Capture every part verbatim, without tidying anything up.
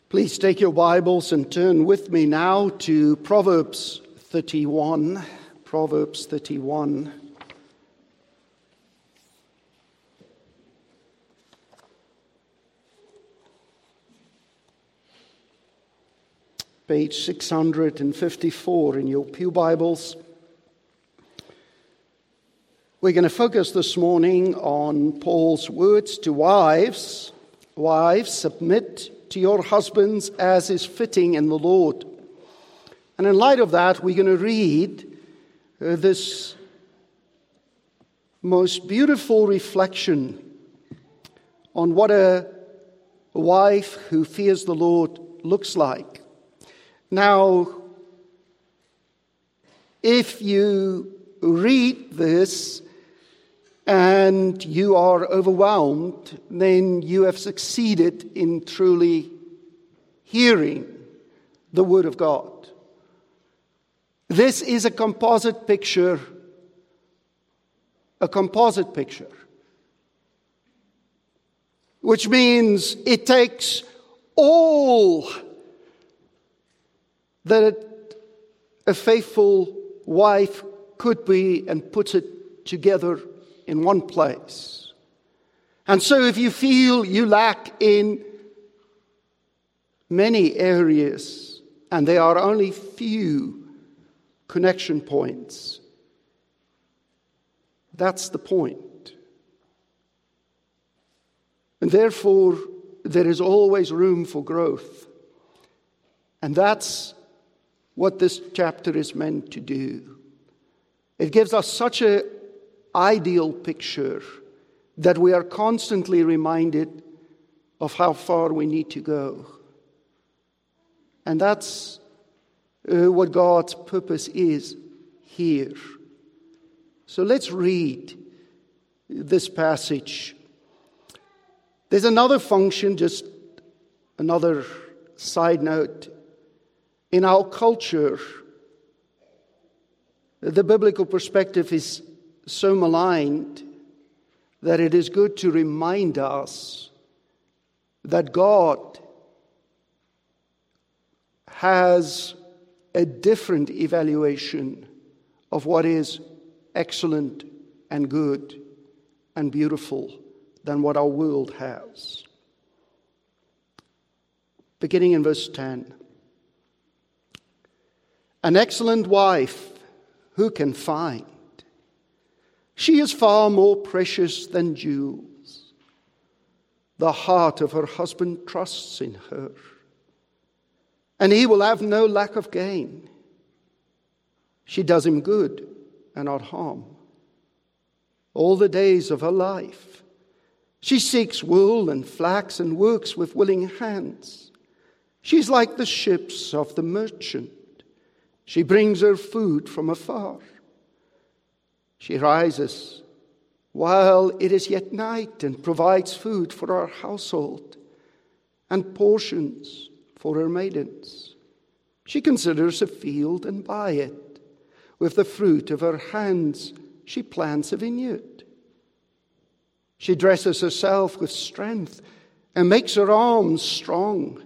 Please take your Bibles and turn with me now to Proverbs thirty-one. Proverbs thirty-one. Page six hundred fifty-four in your pew Bibles. We're going to focus this morning on Paul's words to wives. Wives, submit to your husbands as is fitting in the Lord. And in light of that, we're going to read uh, this most beautiful reflection on what a wife who fears the Lord looks like. Now, if you read this and you are overwhelmed, then you have succeeded in truly hearing the Word of God. This is a composite picture, a composite picture, which means it takes all that a faithful wife could be and puts it together in one place. And so if you feel you lack in many areas, and there are only few connection points, that's the point. And therefore, there is always room for growth. And that's what this chapter is meant to do. It gives us such an ideal picture that we are constantly reminded of how far we need to go. And that's uh, what God's purpose is here. So let's read this passage. There's another function, just another side note. In our culture, the biblical perspective is so maligned that it is good to remind us that God has a different evaluation of what is excellent and good and beautiful than what our world has. Beginning in verse ten. An excellent wife who can find? She is far more precious than jewels. The heart of her husband trusts in her, and he will have no lack of gain. She does him good and not harm all the days of her life. She seeks wool and flax and works with willing hands. She's like the ships of the merchant. She brings her food from afar. She rises while it is yet night and provides food for her household and portions for her maidens. She considers a field and buy it. With the fruit of her hands, she plants a vineyard. She dresses herself with strength and makes her arms strong.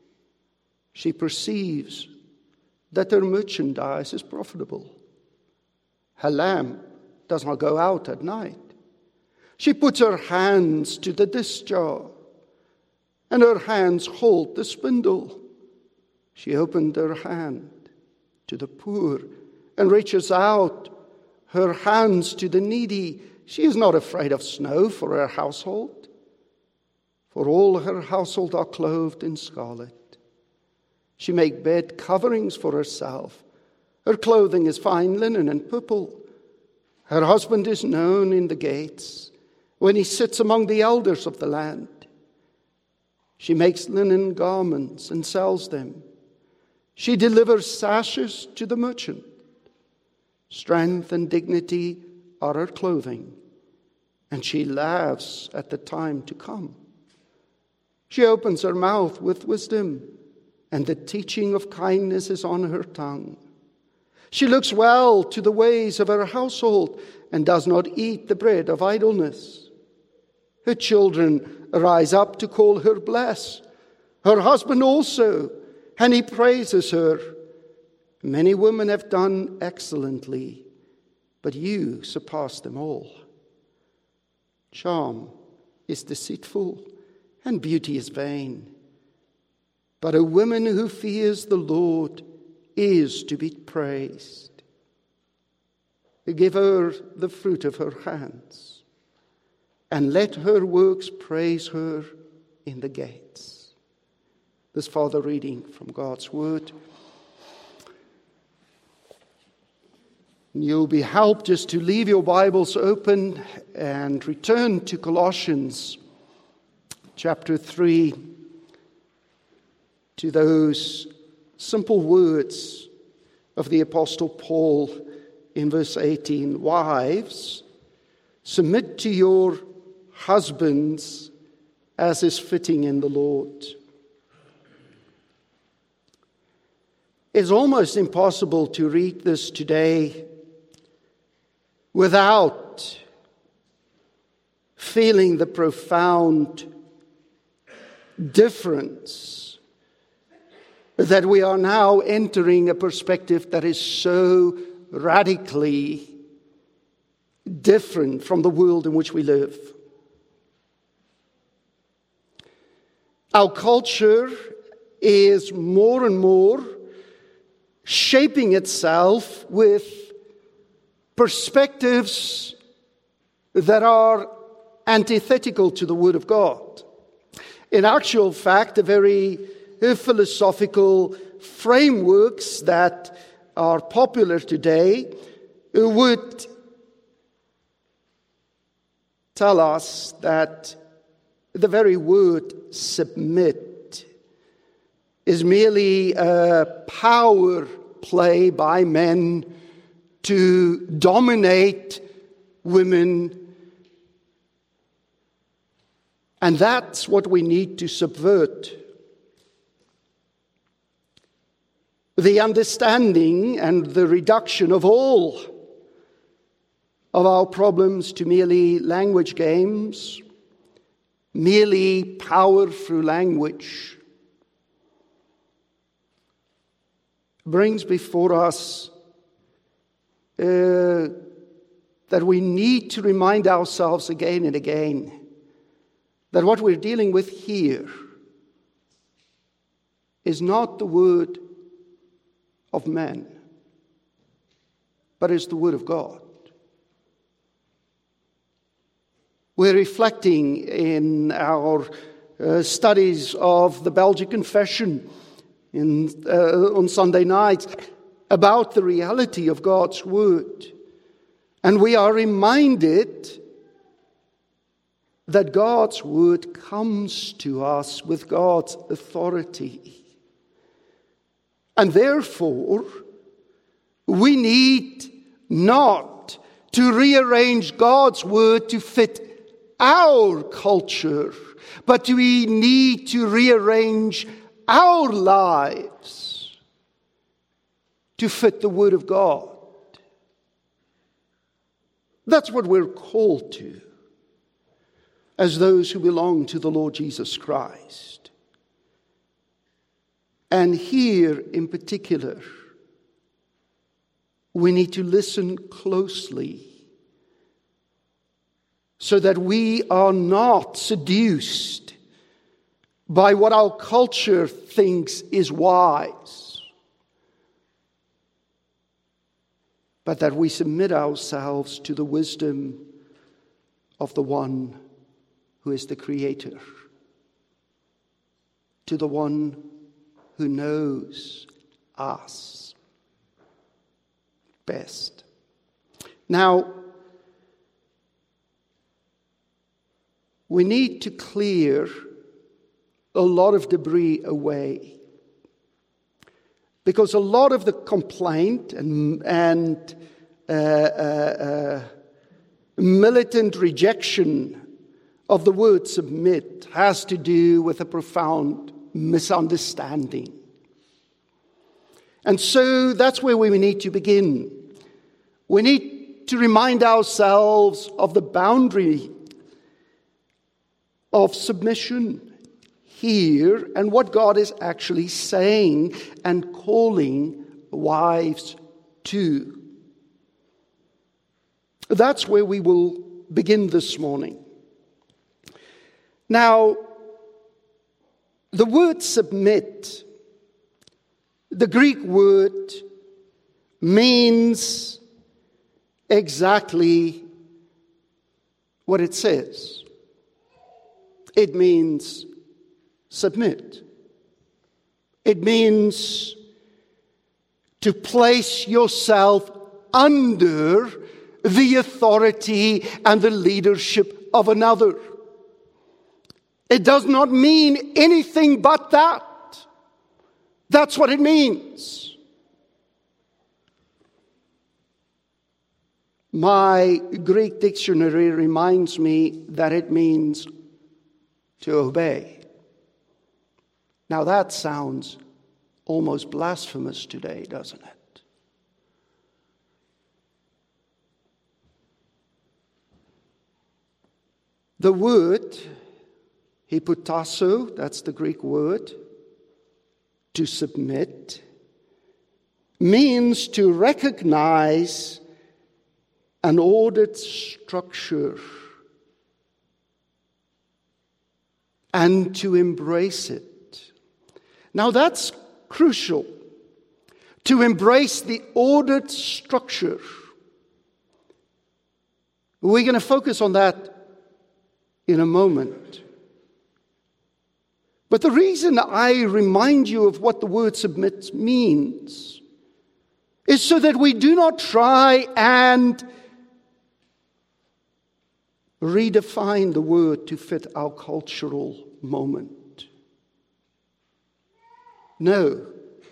She perceives that her merchandise is profitable. Her lamp does not go out at night. She puts her hands to the discharge, and her hands hold the spindle. She opened her hand to the poor and reaches out her hands to the needy. She is not afraid of snow for her household, for all her household are clothed in scarlet. She makes bed coverings for herself. Her clothing is fine linen and purple. Her husband is known in the gates when he sits among the elders of the land. She makes linen garments and sells them. She delivers sashes to the merchant. Strength and dignity are her clothing, and she laughs at the time to come. She opens her mouth with wisdom, and the teaching of kindness is on her tongue. She looks well to the ways of her household and does not eat the bread of idleness. Her children rise up to call her blessed. Her husband also, and he praises her. Many women have done excellently, but you surpass them all. Charm is deceitful, and beauty is vain. But a woman who fears the Lord is to be praised. Give her the fruit of her hands, and let her works praise her in the gates. This further reading from God's word. You'll be helped just to leave your Bibles open and return to Colossians chapter three, to those simple words of the Apostle Paul in verse eighteen. Wives, submit to your husbands as is fitting in the Lord. It's almost impossible to read this today without feeling the profound difference that we are now entering a perspective that is so radically different from the world in which we live. Our culture is more and more shaping itself with perspectives that are antithetical to the Word of God. In actual fact, the very philosophical frameworks that are popular today would tell us that the very word submit is merely a power play by men to dominate women. And that's what we need to subvert. The understanding and the reduction of all of our problems to merely language games, merely power through language, brings before us uh, that we need to remind ourselves again and again that what we're dealing with here is not the word of man, but is the word of God. We're reflecting in our uh, studies of the Belgic Confession in, uh, on Sunday nights about the reality of God's word. And we are reminded that God's word comes to us with God's authority. And therefore, we need not to rearrange God's word to fit our culture, but we need to rearrange our lives to fit the word of God. That's what we're called to as those who belong to the Lord Jesus Christ. And here in particular, we need to listen closely so that we are not seduced by what our culture thinks is wise, but that we submit ourselves to the wisdom of the one who is the Creator, to the one who knows us best. Now, we need to clear a lot of debris away, because a lot of the complaint and, and uh, uh, uh, militant rejection of the word submit has to do with a profound misunderstanding. And so that's where we need to begin. We need to remind ourselves of the boundary of submission here and what God is actually saying and calling wives to. That's where we will begin this morning. Now, the word submit, the Greek word, means exactly what it says. It means submit. It means to place yourself under the authority and the leadership of another. It does not mean anything but that. That's what it means. My Greek dictionary reminds me that it means to obey. Now that sounds almost blasphemous today, doesn't it? The word hypotasso, that's the Greek word, to submit, means to recognize an ordered structure and to embrace it. Now that's crucial, to embrace the ordered structure. We're going to focus on that in a moment. But the reason I remind you of what the word submit means is so that we do not try and redefine the word to fit our cultural moment. No.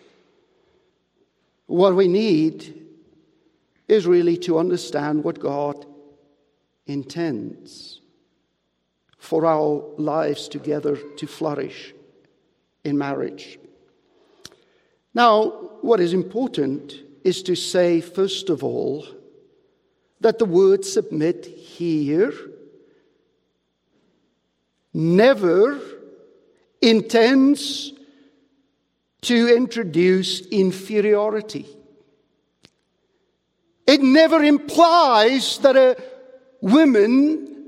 What we need is really to understand what God intends for our lives together to flourish in marriage. Now, what is important is to say, first of all, that the word submit here never intends to introduce inferiority. It never implies that a woman,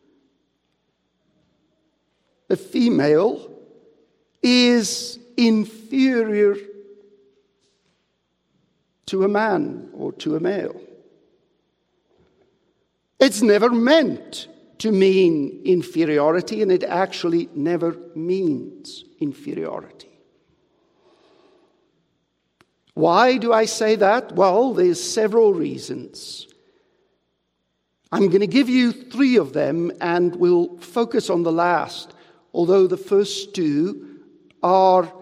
a female, is inferior to a man or to a male. It's never meant to mean inferiority, and it actually never means inferiority. Why do I say that? Well, there's several reasons. I'm going to give you three of them, and we'll focus on the last, although the first two are,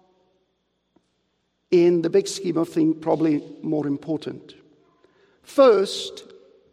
in the big scheme of things, probably more important. First,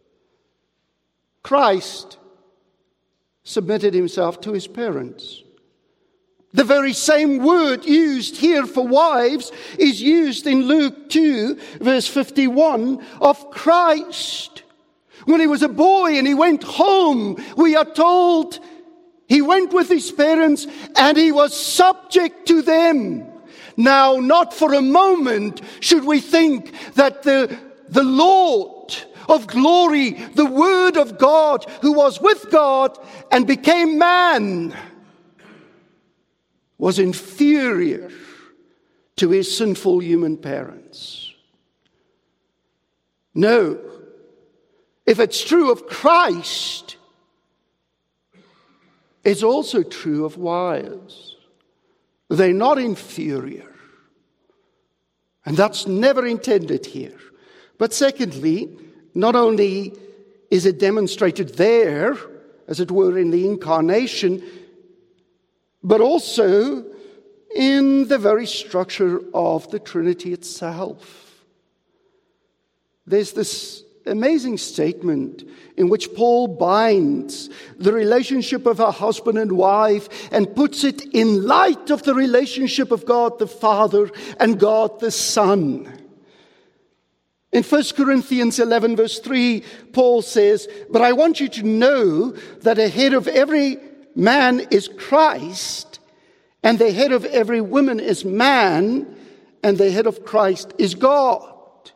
Christ submitted himself to his parents. The very same word used here for wives is used in Luke two, verse fifty-one, of Christ. When he was a boy and he went home, we are told he went with his parents and he was subject to them. Now, not for a moment should we think that the, the Lord of glory, the Word of God, who was with God and became man, was inferior to his sinful human parents. No. If it's true of Christ, it's also true of wives. They're not inferior. And that's never intended here. But secondly, not only is it demonstrated there, as it were in the incarnation, but also in the very structure of the Trinity itself. There's this amazing statement in which Paul binds the relationship of a husband and wife and puts it in light of the relationship of God the Father and God the Son. In First Corinthians eleven, verse three, Paul says, "But I want you to know that the head of every man is Christ, And the head of every woman is man, and the head of Christ is God.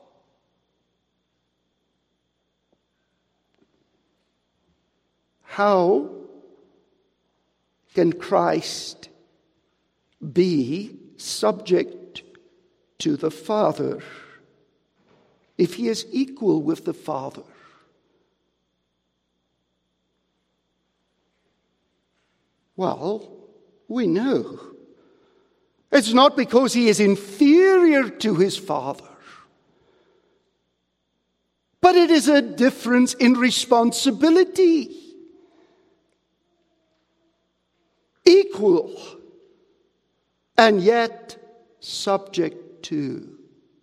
How can Christ be subject to the Father if he is equal with the Father? Well, we know. It's not because he is inferior to his Father, but it is a difference in responsibility. Equal, and yet subject to,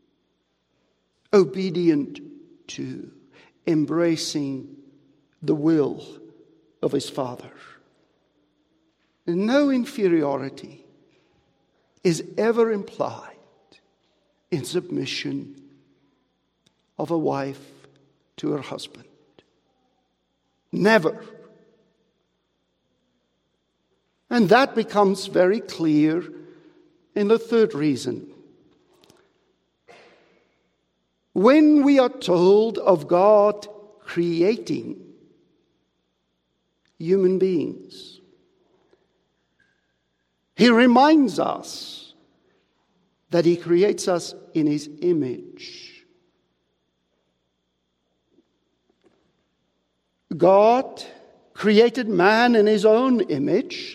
obedient to, embracing the will of his Father. No inferiority is ever implied in submission of a wife to her husband. Never. And that becomes very clear in the third reason. When we are told of God creating human beings, he reminds us that he creates us in his image. God created man in his own image.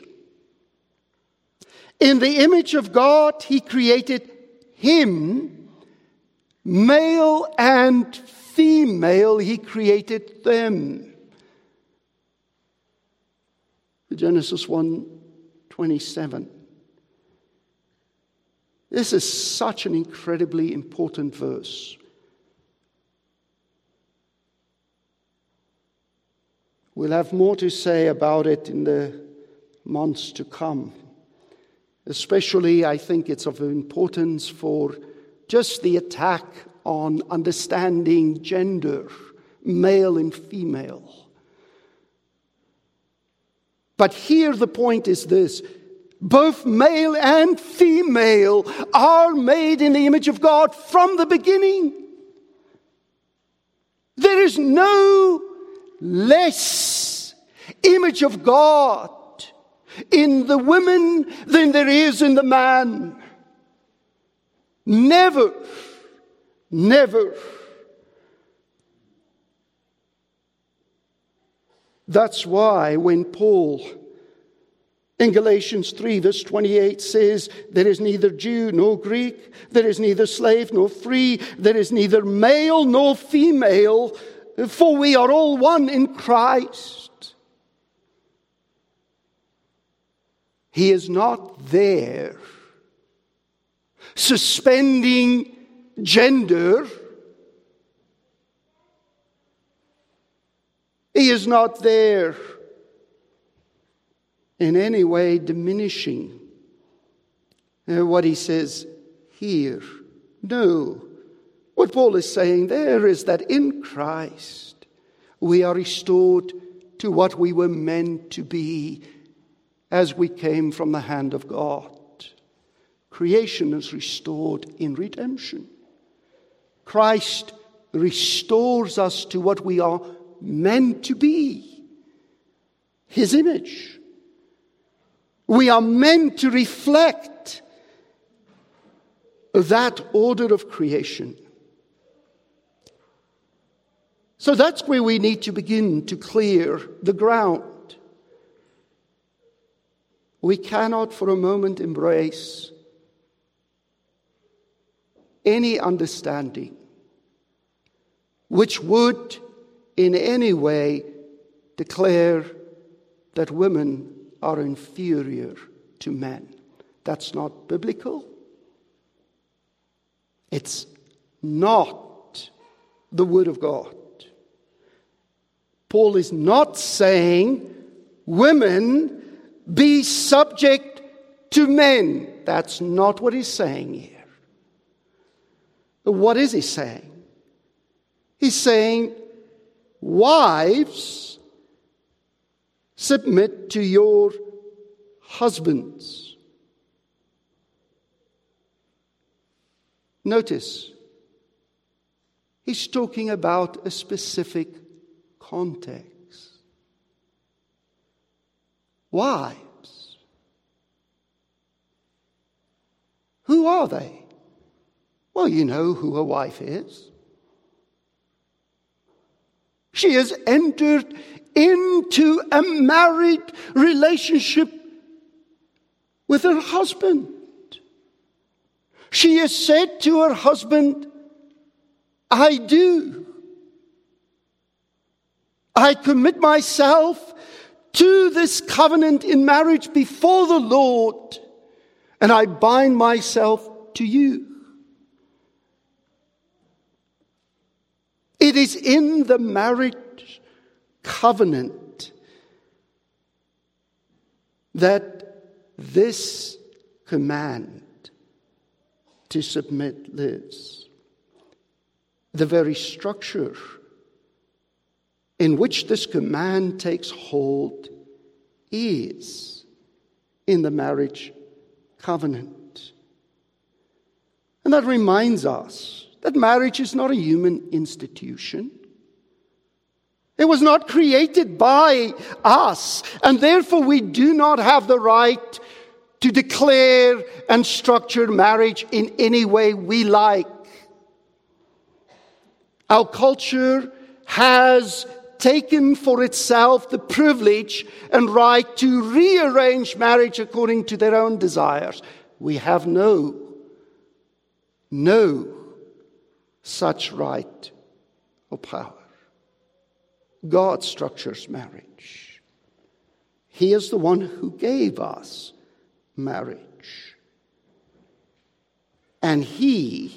In the image of God, he created him, male and female, he created them. Genesis one twenty-seven. This is such an incredibly important verse. We'll have more to say about it in the months to come. Especially, I think it's of importance for just the attack on understanding gender, male and female. But here the point is this: both male and female are made in the image of God from the beginning. There is no less image of God in the woman than there is in the man. Never, never. That's why when Paul in Galatians three verse twenty-eight says, there is neither Jew nor Greek, there is neither slave nor free, there is neither male nor female, for we are all one in Christ. He is not there suspending gender. He is not there in any way diminishing what he says here. No. What Paul is saying there is that in Christ we are restored to what we were meant to be as we came from the hand of God. Creation is restored in redemption. Christ restores us to what we are meant to be, his image. We are meant to reflect that order of creation. So that's where we need to begin to clear the ground. We cannot for a moment embrace any understanding which would in any way declare that women are inferior to men. That's not biblical. It's not the Word of God. Paul is not saying women be subject to men. That's not what he's saying here. What is he saying? He's saying, wives, submit to your husbands. Notice, he's talking about a specific context. Wives. Who are they? Well, you know who a wife is. She has entered into a married relationship with her husband. She has said to her husband, I do. I commit myself to this covenant in marriage before the Lord, and I bind myself to you. It is in the marriage covenant that this command to submit lives. The very structure in which this command takes hold is in the marriage covenant. And that reminds us that marriage is not a human institution. It was not created by us, and therefore we do not have the right to declare and structure marriage in any way we like. Our culture has taken for itself the privilege and right to rearrange marriage according to their own desires. We have no, no such right or power. God structures marriage. He is the one who gave us marriage. And He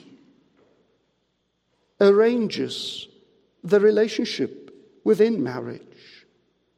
arranges the relationship within marriage.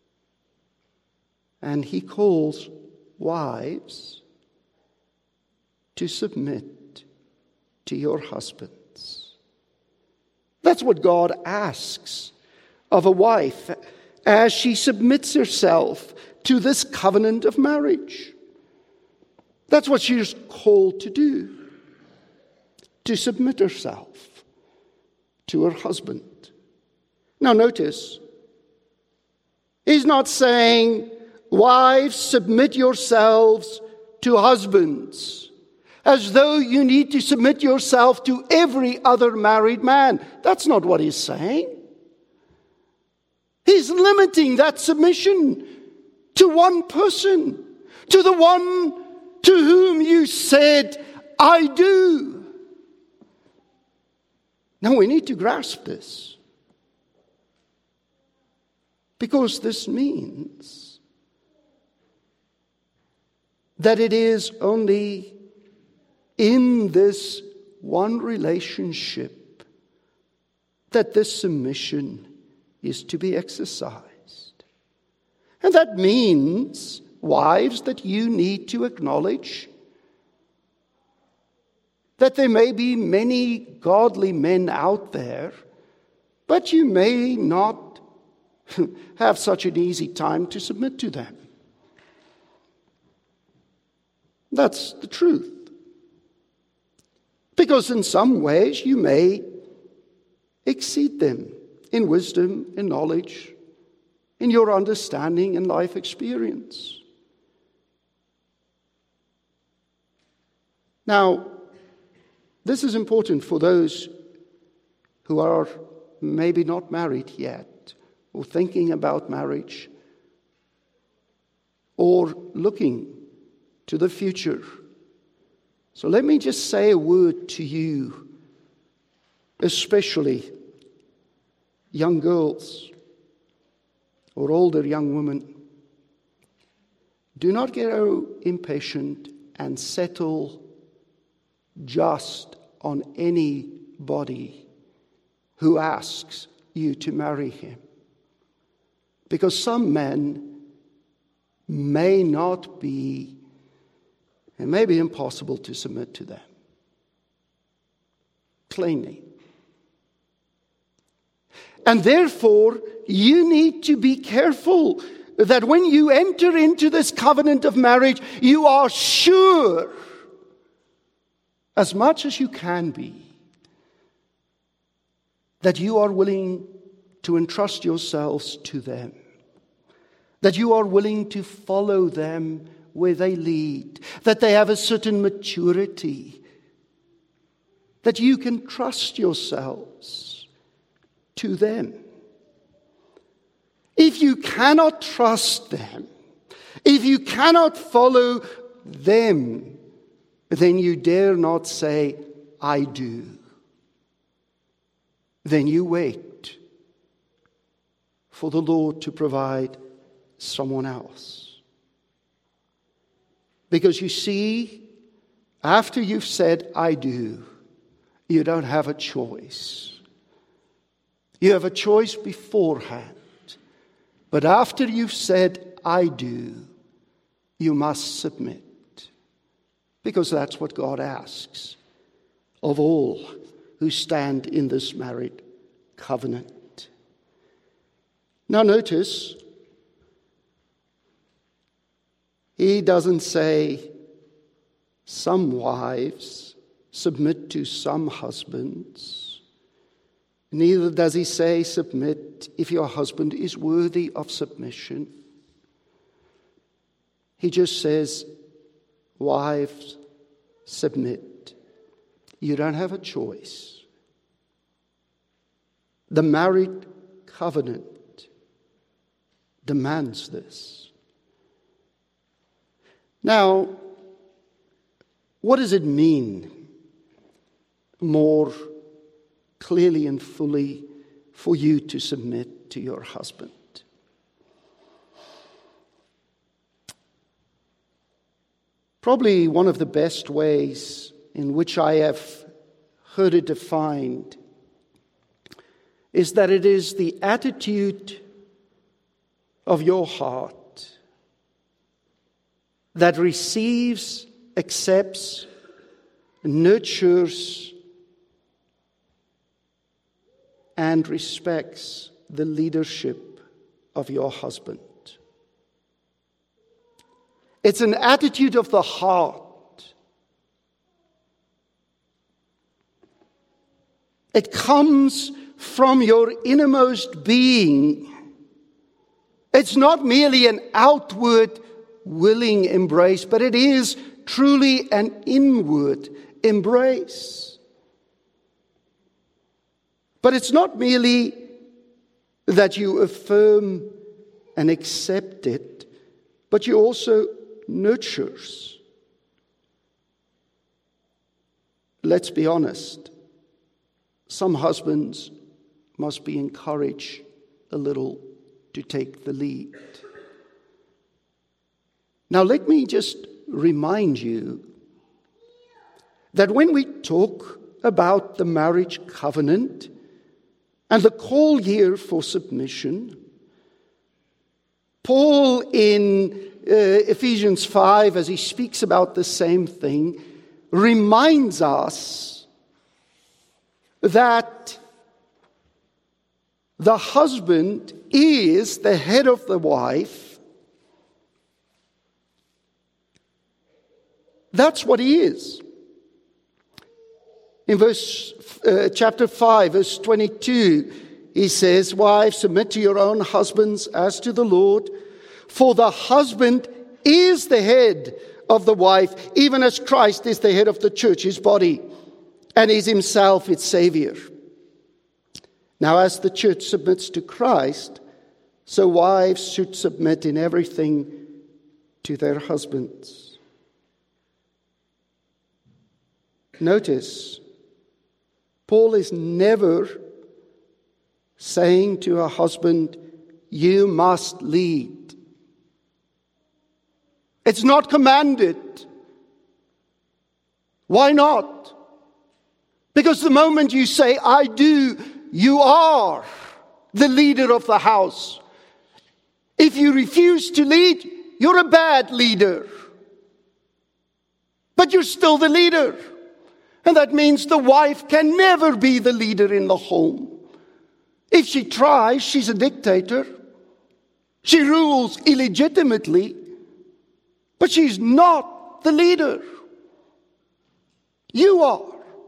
And He calls wives to submit to your husbands. That's what God asks of a wife as she submits herself to this covenant of marriage. That's what she's called to do, to submit herself to her husband. Now notice, he's not saying, wives, submit yourselves to husbands, as though you need to submit yourself to every other married man. That's not what he's saying. He's limiting that submission to one person, to the one to whom you said, I do. Now we need to grasp this, because this means that it is only in this one relationship that this submission is to be exercised. And that means, wives, that you need to acknowledge that there may be many godly men out there, but you may not have such an easy time to submit to them. That's the truth. Because in some ways you may exceed them in wisdom, in knowledge, in your understanding and life experience. Now, this is important for those who are maybe not married yet, or thinking about marriage, or looking to the future. So let me just say a word to you, especially young girls or older young women. Do not grow impatient and settle just on anybody who asks you to marry him. Because some men may not be, it may be impossible to submit to them. Plainly. And therefore, you need to be careful that when you enter into this covenant of marriage, you are sure as much as you can be, that you are willing to entrust yourselves to them, that you are willing to follow them where they lead, that they have a certain maturity, that you can trust yourselves to them. If you cannot trust them, if you cannot follow them, then you dare not say, I do. Then you wait for the Lord to provide someone else. Because you see, after you've said, I do, you don't have a choice. You have a choice beforehand. But after you've said, I do, you must submit. Because that's what God asks of all who stand in this married covenant. Now notice, he doesn't say some wives submit to some husbands. Neither does he say submit if your husband is worthy of submission. He just says, wives, submit. You don't have a choice. The married covenant demands this. Now, what does it mean more clearly and fully for you to submit to your husband? Probably one of the best ways in which I have heard it defined is that it is the attitude of your heart that receives, accepts, nurtures, and respects the leadership of your husband. It's an attitude of the heart. It comes from your innermost being. It's not merely an outward willing embrace, but it is truly an inward embrace. But it's not merely that you affirm and accept it, but you also nurtures. Let's be honest. Some husbands must be encouraged a little to take the lead. Now, let me just remind you that when we talk about the marriage covenant and the call here for submission, Paul in uh, Ephesians five, as he speaks about the same thing, reminds us that the husband is the head of the wife. That's what he is. In verse uh, chapter five, verse twenty-two, he says, "Wives, submit to your own husbands as to the Lord, for the husband is the head of the wife, even as Christ is the head of the church, his body, and is himself its Savior. Now, as the church submits to Christ, so wives should submit in everything to their husbands." Notice, Paul is never saying to a husband, "You must lead." It's not commanded. Why not? Because the moment you say, "I do," you are the leader of the house. If you refuse to lead, you're a bad leader. But you're still the leader. And that means the wife can never be the leader in the home. If she tries, she's a dictator. She rules illegitimately, but she's not the leader. You are.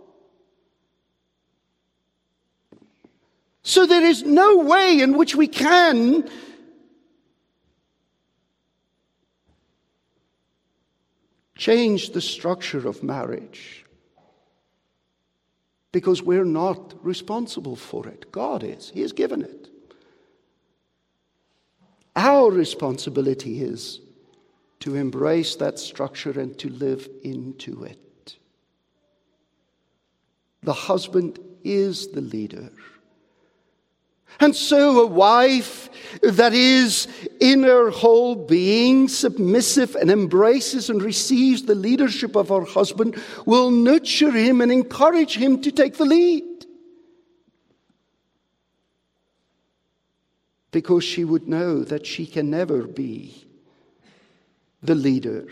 So there is no way in which we can change the structure of marriage, because we're not responsible for it. God is. He has given it. Our responsibility is to embrace that structure and to live into it. The husband is the leader. And so a wife that is in her whole being submissive and embraces and receives the leadership of her husband will nurture him and encourage him to take the lead. Because she would know that she can never be the leader.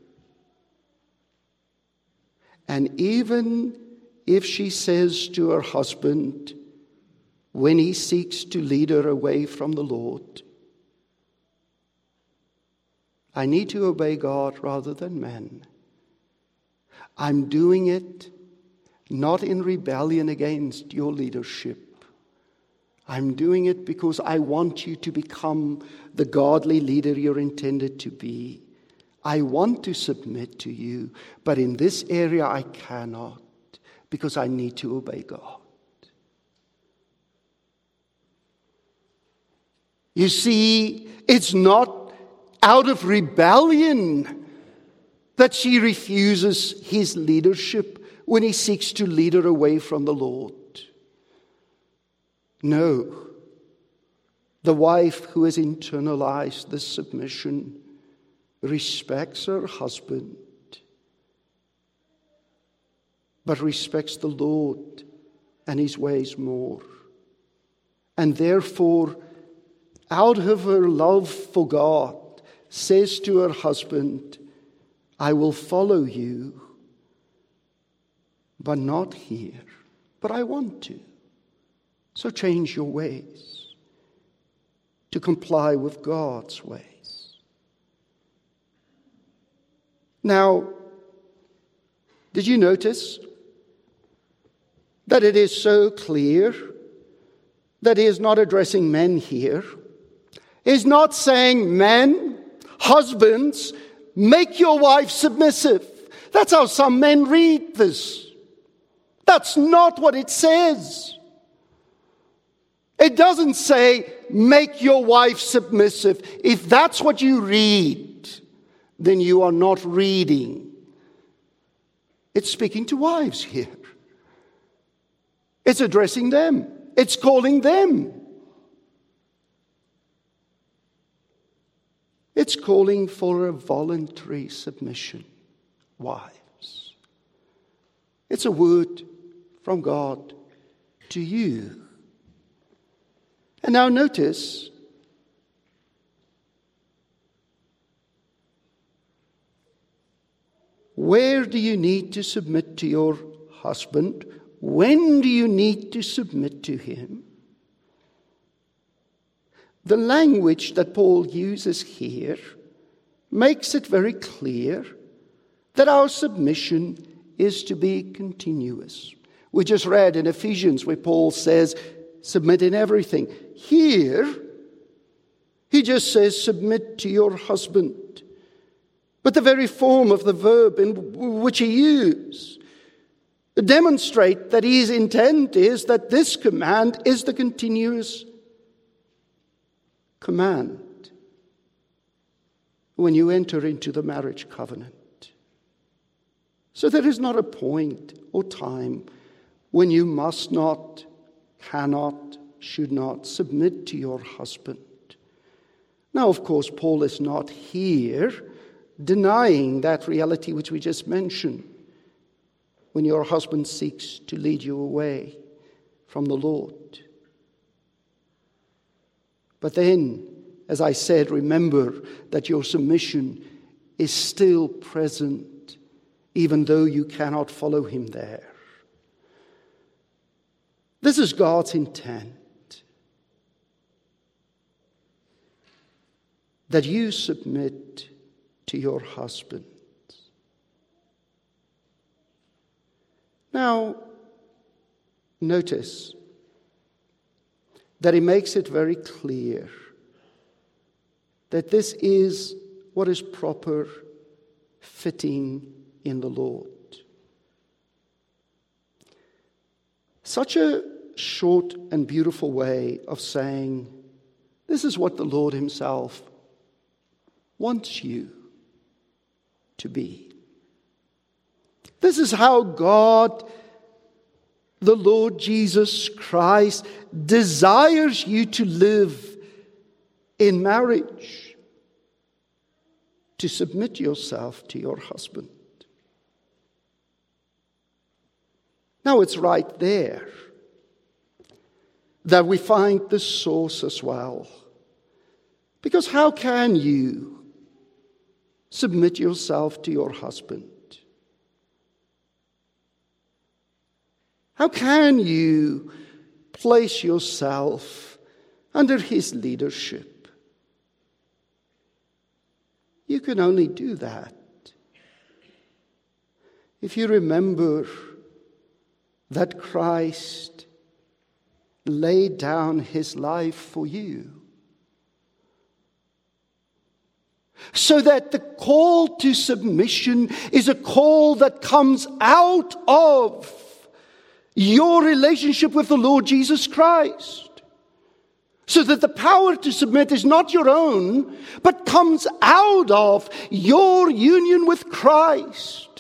And even if she says to her husband, when he seeks to lead her away from the Lord, I need to obey God rather than men. I'm doing it not in rebellion against your leadership. I'm doing it because I want you to become the godly leader you're intended to be. I want to submit to you, but in this area I cannot, because I need to obey God. You see, it's not out of rebellion that she refuses his leadership when he seeks to lead her away from the Lord. No. The wife who has internalized this submission respects her husband, but respects the Lord and his ways more. And therefore, out of her love for God, says to her husband, I will follow you, but not here. But I want to. So change your ways to comply with God's ways. Now, did you notice that it is so clear that he is not addressing men here? Is not saying, men, husbands, make your wife submissive. That's how some men read this. That's not what it says. It doesn't say, make your wife submissive. If that's what you read, then you are not reading. It's speaking to wives here. It's addressing them. It's calling them. It's calling for a voluntary submission, wives. It's a word from God to you. And now notice, where do you need to submit to your husband? When do you need to submit to him? The language that Paul uses here makes it very clear that our submission is to be continuous. We just read in Ephesians where Paul says, submit in everything. Here, he just says, submit to your husband. But the very form of the verb in which he used demonstrate that his intent is that this command is the continuous command when you enter into the marriage covenant. So there is not a point or time when you must not, cannot, should not submit to your husband. Now, of course, Paul is not here denying that reality which we just mentioned. When your husband seeks to lead you away from the Lord. But then, as I said, remember that your submission is still present, even though you cannot follow him there. This is God's intent. That you submit to your husband. Now, notice that he makes it very clear that this is what is proper, fitting in the Lord. Such a short and beautiful way of saying, this is what the Lord himself wants you to be. This is how God, the Lord Jesus Christ, desires you to live in marriage, to submit yourself to your husband. Now it's right there that we find the source as well. Because how can you submit yourself to your husband? How can you place yourself under his leadership? You can only do that if you remember that Christ laid down his life for you, so that the call to submission is a call that comes out of your relationship with the Lord Jesus Christ. So that the power to submit is not your own, but comes out of your union with Christ.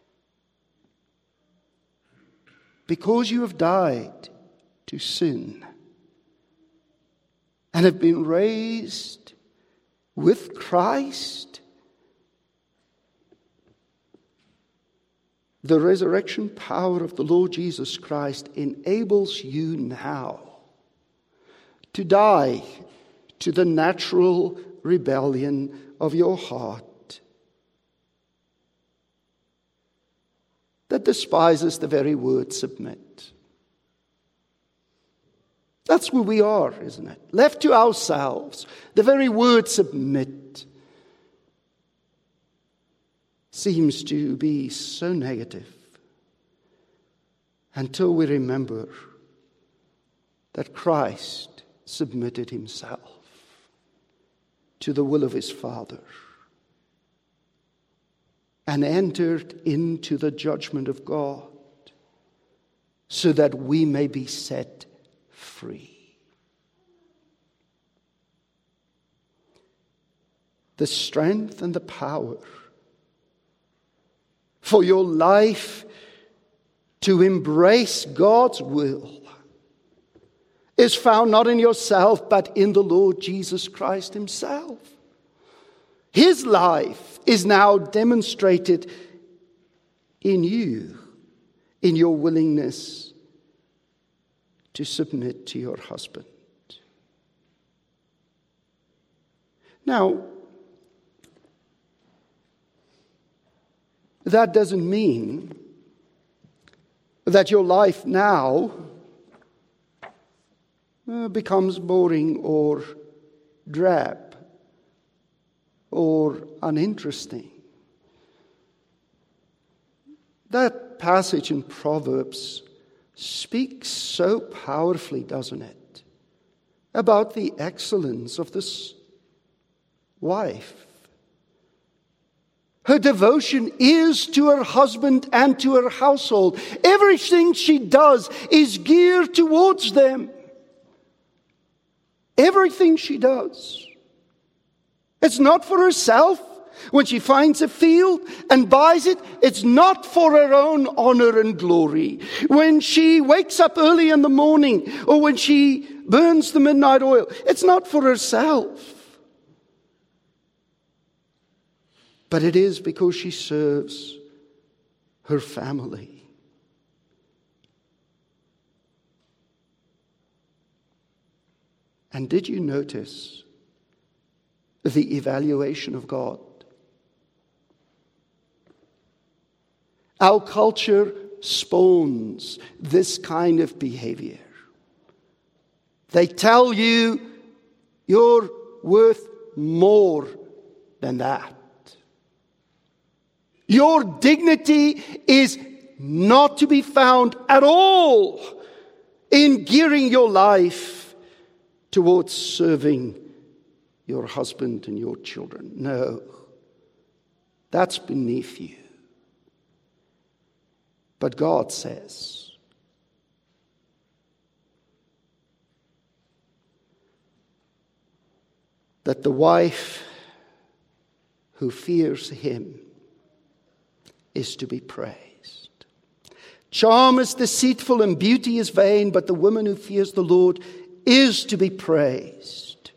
Because you have died to sin and have been raised with Christ, the resurrection power of the Lord Jesus Christ enables you now to die to the natural rebellion of your heart that despises the very word submit. That's where we are, isn't it? Left to ourselves, the very word submit seems to be so negative until we remember that Christ submitted himself to the will of his Father and entered into the judgment of God so that we may be set free. The strength and the power for your life to embrace God's will is found not in yourself, but in the Lord Jesus Christ himself. His life is now demonstrated in you, in your willingness to submit to your husband. Now, that doesn't mean that your life now uh, becomes boring or drab or uninteresting. That passage in Proverbs speaks so powerfully, doesn't it, about the excellence of this wife. Her devotion is to her husband and to her household. Everything she does is geared towards them. Everything she does. It's not for herself. When she finds a field and buys it, it's not for her own honor and glory. When she wakes up early in the morning or when she burns the midnight oil, it's not for herself. But it is because she serves her family. And did you notice the evaluation of God? Our culture spawns this kind of behavior. They tell you you're worth more than that. Your dignity is not to be found at all in gearing your life towards serving your husband and your children. No, that's beneath you. But God says, that the wife who fears him is to be praised. Charm is deceitful and beauty is vain, but the woman who fears the Lord is to be praised.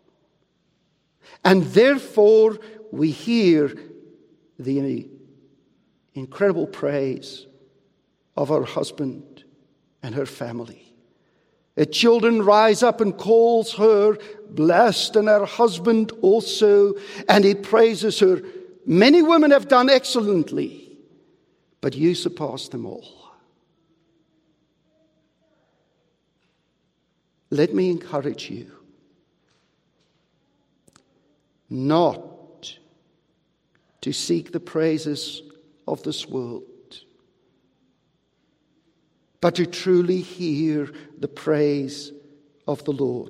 And therefore we hear the incredible praise of her husband and her family. Her children rise up and calls her blessed, and her husband also, and he praises her. Many women have done excellently, but you surpass them all. Let me encourage you not to seek the praises of this world, but to truly hear the praise of the Lord.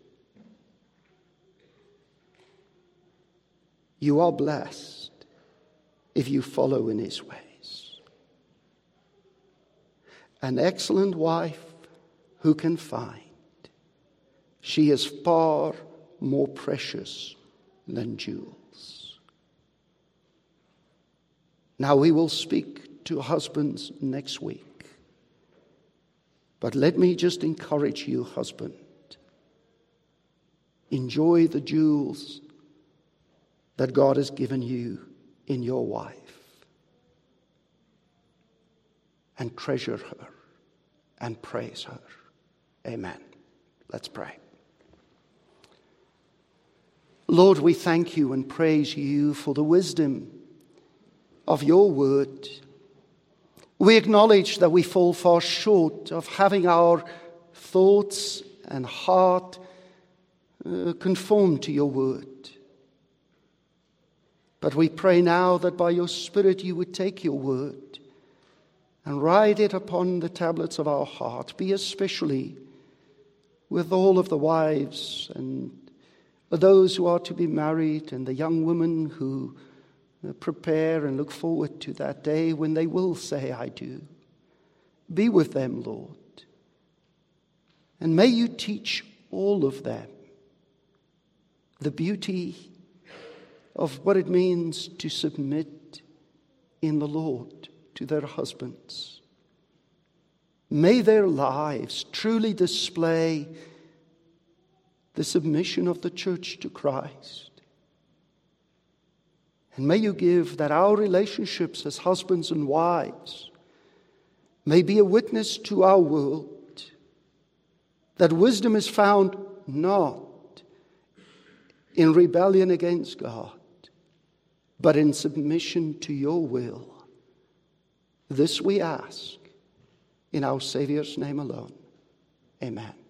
You are blessed if you follow in his ways. An excellent wife who can find? She is far more precious than jewels. Now we will speak to husbands next week. But let me just encourage you, husband. Enjoy the jewels that God has given you in your wife. And treasure her and praise her. Amen. Let's pray. Lord, we thank you and praise you for the wisdom of your word. We acknowledge that we fall far short of having our thoughts and heart uh, conform to your word. But we pray now that by your Spirit you would take your word and write it upon the tablets of our heart. Be especially with all of the wives and those who are to be married and the young women who prepare and look forward to that day when they will say, I do. Be with them, Lord. And may you teach all of them the beauty of what it means to submit in the Lord to their husbands. May their lives truly display the submission of the church to Christ. And may you give that our relationships as husbands and wives may be a witness to our world that wisdom is found not in rebellion against God, but in submission to your will. This we ask in our Savior's name alone. Amen.